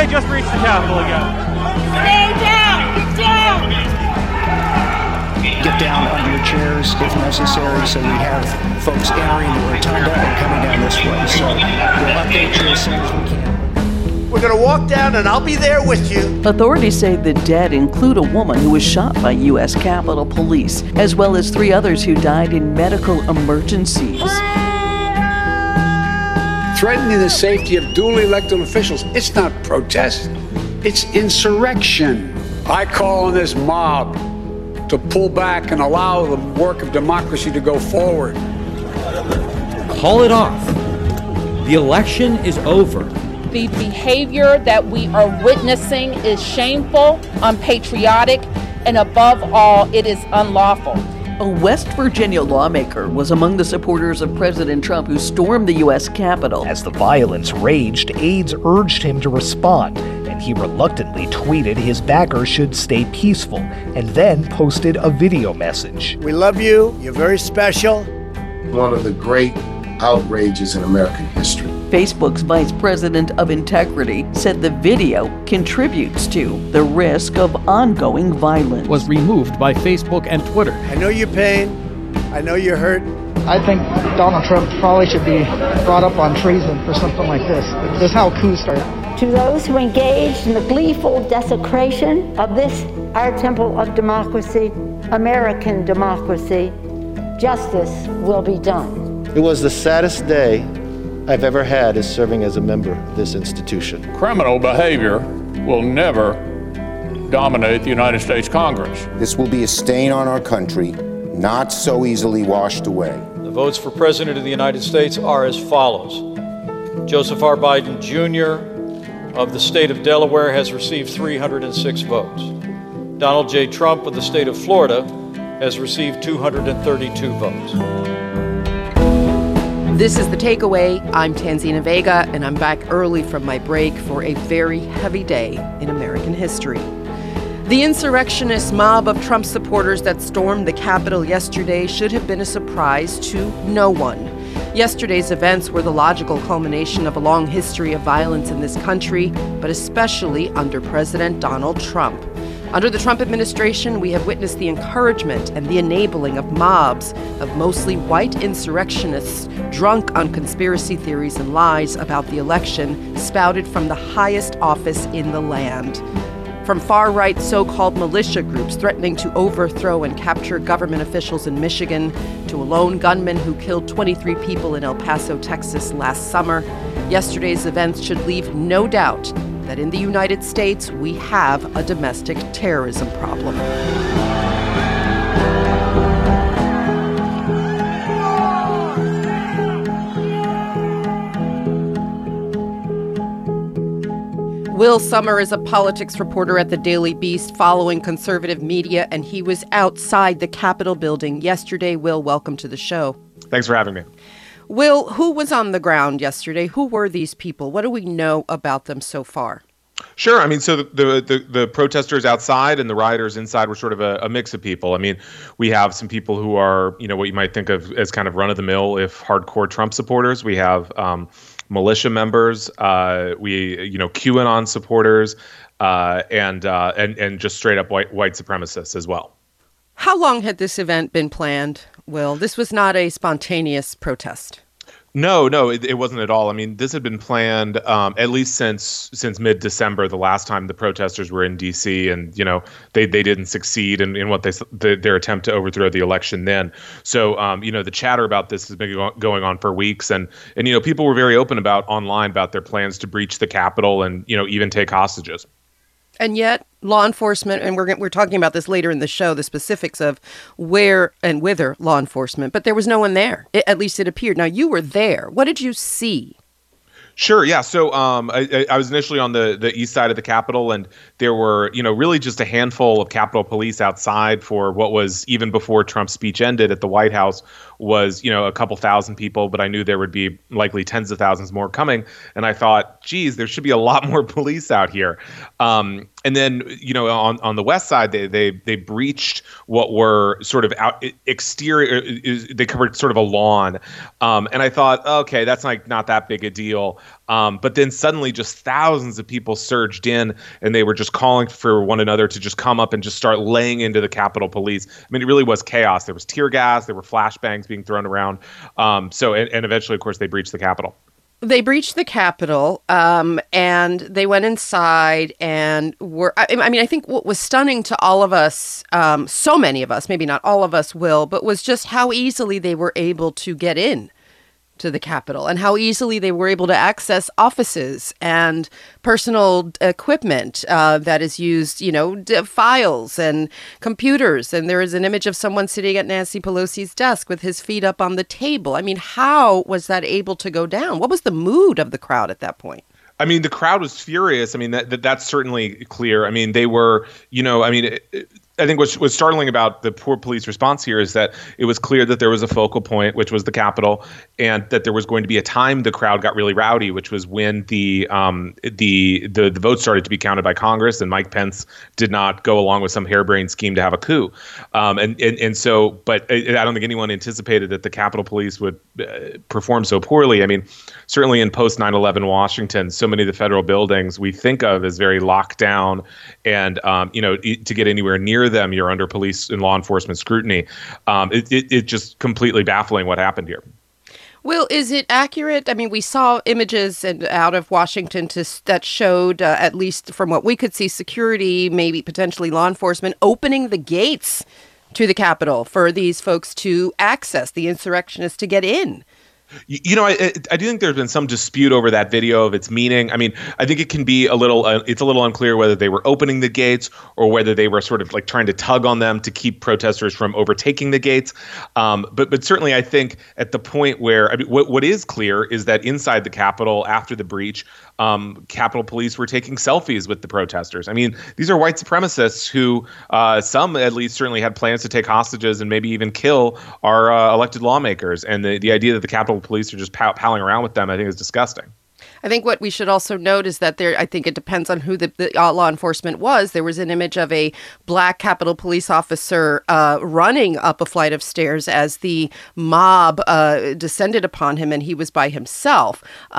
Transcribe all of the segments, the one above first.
they just reached the Capitol again. Stay down! Get down! Get down under your chairs if necessary, so we have folks entering the rotunda and coming down this way. So we'll update you as soon as we can. We're going to walk down and I'll be there with you. Authorities say the dead include a woman who was shot by U.S. Capitol Police, as well as 3 others who died in medical emergencies. Threatening the safety of duly elected officials, it's not protest, it's insurrection. I call on this mob to pull back and allow the work of democracy to go forward. Call it off. The election is over. The behavior that we are witnessing is shameful, unpatriotic, and above all, it is unlawful. A West Virginia lawmaker was among the supporters of President Trump who stormed the U.S. Capitol. As the violence raged, aides urged him to respond, and he reluctantly tweeted his backers should stay peaceful, and then posted a video message. We love you. You're very special. One of the great outrages in American history. Facebook's vice president of integrity said the video contributes to the risk of ongoing violence. Was removed by Facebook and Twitter. I know your pain. I know you're hurt. I think Donald Trump probably should be brought up on treason for something like this. This is how coups start. To those who engaged in the gleeful desecration of this, our temple of democracy, American democracy, justice will be done. It was the saddest day I've ever had as serving as a member of this institution. Criminal behavior will never dominate the United States Congress. This will be a stain on our country, not so easily washed away. The votes for President of the United States are as follows. Joseph R. Biden Jr. of the state of Delaware has received 306 votes. Donald J. Trump of the state of Florida has received 232 votes. This is The Takeaway. I'm Tanzina Vega, and I'm back early from my break for a very heavy day in American history. The insurrectionist mob of Trump supporters that stormed the Capitol yesterday should have been a surprise to no one. Yesterday's events were the logical culmination of a long history of violence in this country, but especially under President Donald Trump. Under the Trump administration, we have witnessed the encouragement and the enabling of mobs of mostly white insurrectionists drunk on conspiracy theories and lies about the election spouted from the highest office in the land. From far-right so-called militia groups threatening to overthrow and capture government officials in Michigan, to a lone gunman who killed 23 people in El Paso, Texas last summer, yesterday's events should leave no doubt that in the United States we have a domestic terrorism problem. Will Sommer is a politics reporter at the Daily Beast following conservative media, and he was outside the Capitol building yesterday. Will, welcome to the show. Thanks for having me. Will, who was on the ground yesterday? Who were these people? What do we know about them so far? Sure. I mean, so the protesters outside and the rioters inside were sort of a mix of people. I mean, we have some people who are, you know, what you might think of as kind of run-of-the-mill, if hardcore Trump supporters. We have militia members, QAnon supporters, and just straight up white supremacists as well. How long had this event been planned, Will? This was not a spontaneous protest. No, it wasn't at all. I mean, this had been planned at least since mid-December, the last time the protesters were in D.C. and, you know, they didn't succeed in what their attempt to overthrow the election then. So, the chatter about this has been going on for weeks. And people were very open online about their plans to breach the Capitol and, even take hostages. And yet, law enforcement, and we're talking about this later in the show, the specifics of where and whither law enforcement, but there was no one there. At least it appeared. Now, you were there. What did you see? Sure. Yeah. So I was initially on the east side of the Capitol, and there were, really just a handful of Capitol Police outside for what was, even before Trump's speech ended at the White House, was, a couple thousand people. But I knew there would be likely tens of thousands more coming. And I thought, geez, there should be a lot more police out here. And then, on the west side, they breached what were sort of exterior. They covered sort of a lawn, and I thought, okay, that's not that big a deal. But then suddenly, just thousands of people surged in, and they were just calling for one another to just come up and just start laying into the Capitol Police. I mean, it really was chaos. There was tear gas, there were flashbangs being thrown around. And eventually, of course, they breached the Capitol. They breached the Capitol, and they went inside and I think what was stunning to all of us, so many of us, maybe not all of us will, but was just how easily they were able to get in to the Capitol and how easily they were able to access offices and personal equipment that is used, files and computers. And there is an image of someone sitting at Nancy Pelosi's desk with his feet up on the table. I mean, how was that able to go down? What was the mood of the crowd at that point? I mean, the crowd was furious. I mean, that's certainly clear. I mean, they were, I think what's startling about the poor police response here is that it was clear that there was a focal point, which was the Capitol, and that there was going to be a time the crowd got really rowdy, which was when the votes started to be counted by Congress, and Mike Pence did not go along with some harebrained scheme to have a coup. But I don't think anyone anticipated that the Capitol Police would perform so poorly. I mean, certainly in post 9/11 Washington, so many of the federal buildings we think of as very locked down, and to get anywhere near them, you're under police and law enforcement scrutiny. It just completely baffling what happened here. Will, is it accurate? I mean, we saw images out of Washington that showed, at least from what we could see, security, maybe potentially law enforcement, opening the gates to the Capitol for these folks to access, the insurrectionists to get in. I do think there's been some dispute over that video of its meaning. I mean, I think it can be it's a little unclear whether they were opening the gates or whether they were sort of like trying to tug on them to keep protesters from overtaking the gates. But certainly I think at the point where, what is clear is that inside the Capitol after the breach, Capitol Police were taking selfies with the protesters. I mean, these are white supremacists who some at least certainly had plans to take hostages and maybe even kill our elected lawmakers. And the idea that the Capitol Police are just palling around with them, I think, is disgusting. I think what we should also note is that I think it depends on who the law enforcement was. There was an image of a black Capitol Police officer running up a flight of stairs as the mob descended upon him, and he was by himself.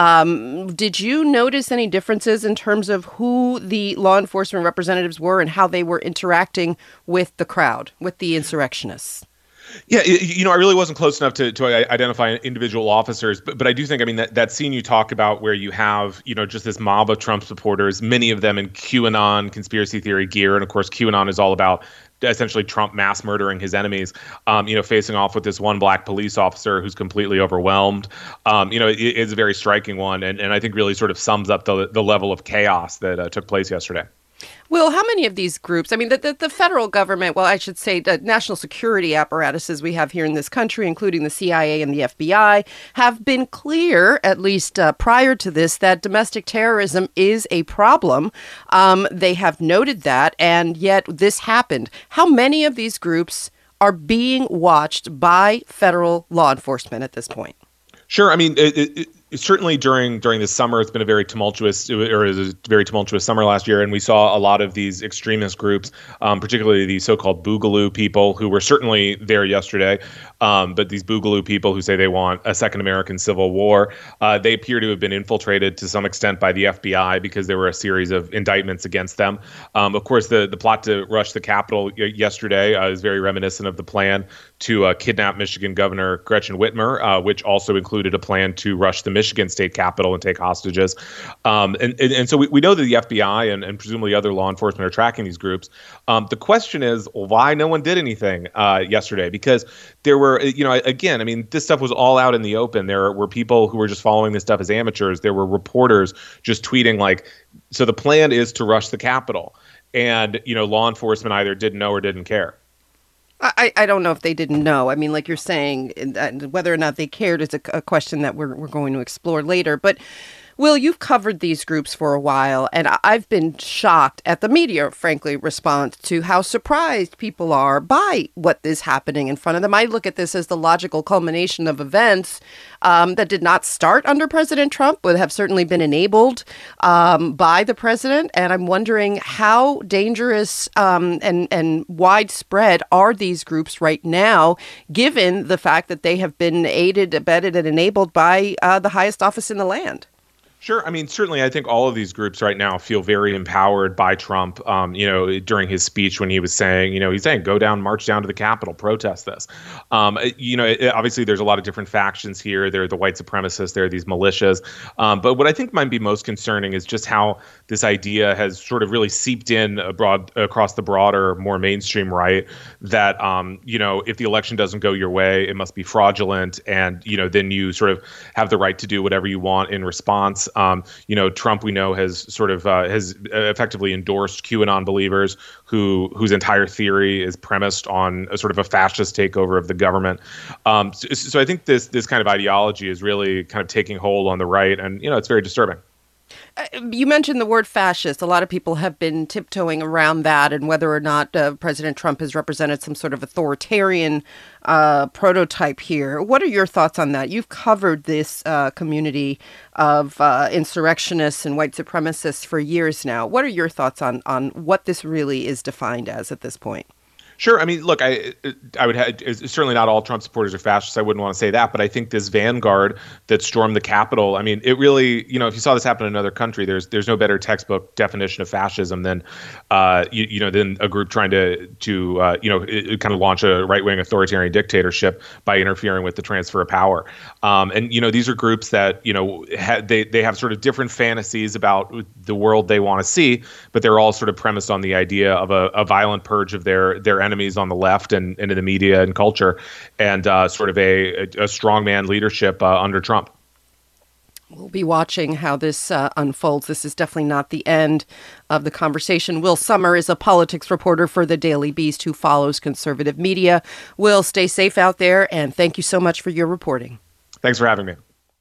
Did you notice any differences in terms of who the law enforcement representatives were and how they were interacting with the crowd, with the insurrectionists? Yeah, I really wasn't close enough to identify individual officers, but I do think, that scene you talk about where you have, just this mob of Trump supporters, many of them in QAnon conspiracy theory gear. And of course, QAnon is all about essentially Trump mass murdering his enemies, facing off with this one black police officer who's completely overwhelmed. It's a very striking one. And I think really sort of sums up the level of chaos that took place yesterday. Will, how many of these groups, the federal government, well, I should say the national security apparatuses we have here in this country, including the CIA and the FBI, have been clear, at least prior to this, that domestic terrorism is a problem. They have noted that, and yet this happened. How many of these groups are being watched by federal law enforcement at this point? Sure. Certainly during this summer, it's been a very tumultuous summer last year, and we saw a lot of these extremist groups, particularly the so-called Boogaloo people, who were certainly there yesterday. But these Boogaloo people who say they want a second American Civil War, they appear to have been infiltrated to some extent by the FBI because there were a series of indictments against them. Of course, the plot to rush the Capitol yesterday is very reminiscent of the plan to kidnap Michigan Governor Gretchen Whitmer, which also included a plan to rush the Michigan state capitol and take hostages. And so we know that the FBI and presumably other law enforcement are tracking these groups. The question is why no one did anything yesterday, because there were, this stuff was all out in the open. There were people who were just following this stuff as amateurs. There were reporters just tweeting so the plan is to rush the Capitol. And, law enforcement either didn't know or didn't care. I don't know if they didn't know. Like you're saying, whether or not they cared is a question that we're going to explore later. But Will, you've covered these groups for a while, and I've been shocked at the media, frankly, response to how surprised people are by what is happening in front of them. I look at this as the logical culmination of events that did not start under President Trump, but have certainly been enabled by the president. And I'm wondering how dangerous and widespread are these groups right now, given the fact that they have been aided, abetted, and enabled by the highest office in the land? Sure. I mean, certainly, I think all of these groups right now feel very empowered by Trump. During his speech when he was saying, he's saying, go down, march down to the Capitol, protest this. Obviously, there's a lot of different factions here. There are the white supremacists. There are these militias. But what I think might be most concerning is just how this idea has sort of really seeped in across the broader, more mainstream right that, if the election doesn't go your way, it must be fraudulent. And, then you sort of have the right to do whatever you want in response. Trump, we know, has sort of has effectively endorsed QAnon believers whose entire theory is premised on a sort of a fascist takeover of the government. So I think this kind of ideology is really kind of taking hold on the right, and it's very disturbing. You mentioned the word fascist. A lot of people have been tiptoeing around that and whether or not President Trump has represented some sort of authoritarian prototype here. What are your thoughts on that? You've covered this community of insurrectionists and white supremacists for years now. What are your thoughts on what this really is defined as at this point? Sure. I mean, look, I would have, certainly not all Trump supporters are fascists. I wouldn't want to say that. But I think this vanguard that stormed the Capitol, I mean, it really, if you saw this happen in another country, there's no better textbook definition of fascism than, than a group trying to kind of launch a right-wing authoritarian dictatorship by interfering with the transfer of power. These are groups that, they have sort of different fantasies about the world they want to see, but they're all sort of premised on the idea of a violent purge of their enemies on the left and in the media and culture, and sort of a strongman leadership under Trump. We'll be watching how this unfolds. This is definitely not the end of the conversation. Will Sommer is a politics reporter for the Daily Beast who follows conservative media. Will, stay safe out there, and thank you so much for your reporting. Thanks for having me.